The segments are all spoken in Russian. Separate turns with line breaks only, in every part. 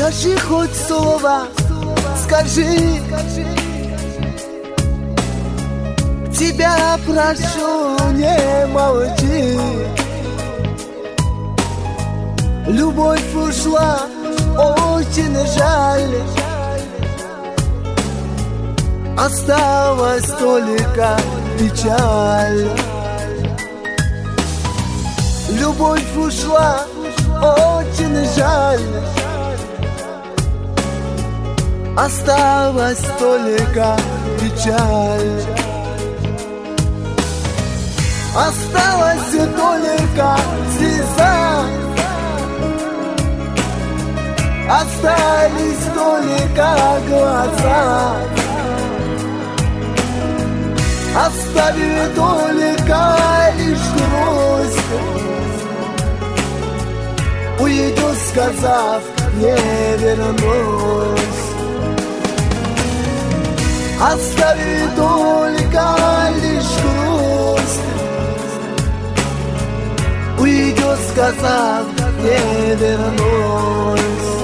Скажи хоть слово, скажи. Тебя прошу, не молчи. Любовь ушла, очень жаль. Осталась только печаль. Любовь ушла, очень жаль. Осталась только печаль. Осталась только слеза. Остались только глаза. Оставили только лишь грусть. Уйду, сказав, не вернусь. Оставили только лишь грусть. Уйду, сказав, не вернусь.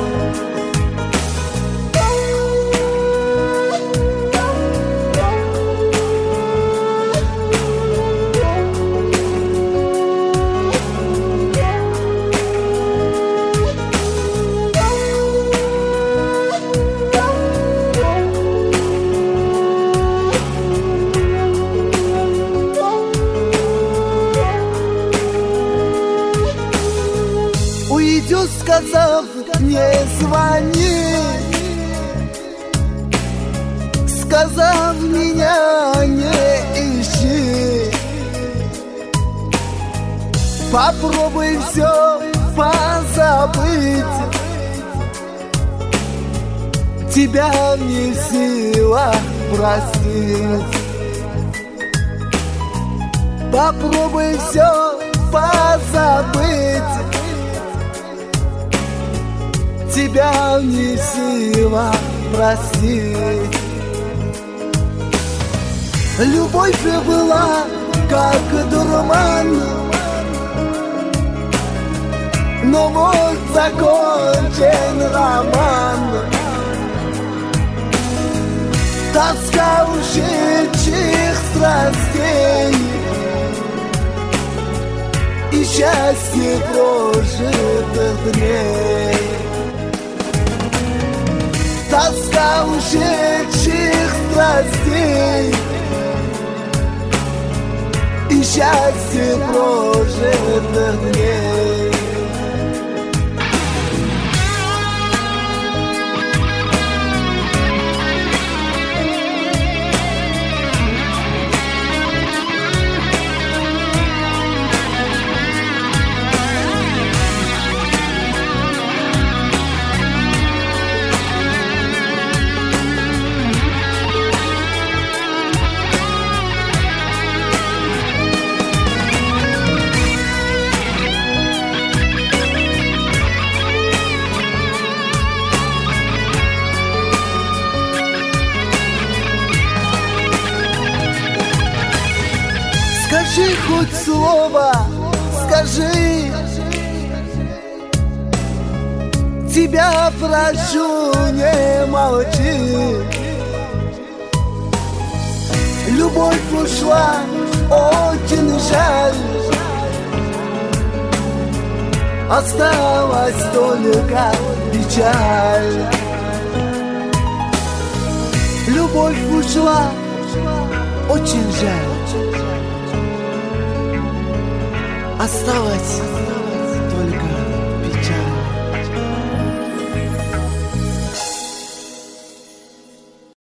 Уйдю, сказав, не звони. Сказав, меня не ищи. Попробуй все позабыть. Тебя не в силах простить. Попробуй все позабыть. Тебя не в силах простить. Любовь была как дурман, но вот закончен роман. Тоска ушедших страстей и счастье прожитых дней. Тоска ушедших страстей и счастье прожитых дней. Скажи хоть слово, скажи. Тебя прошу, не молчи. Любовь ушла, очень жаль. Осталась только печаль. Любовь ушла, очень жаль. Осталась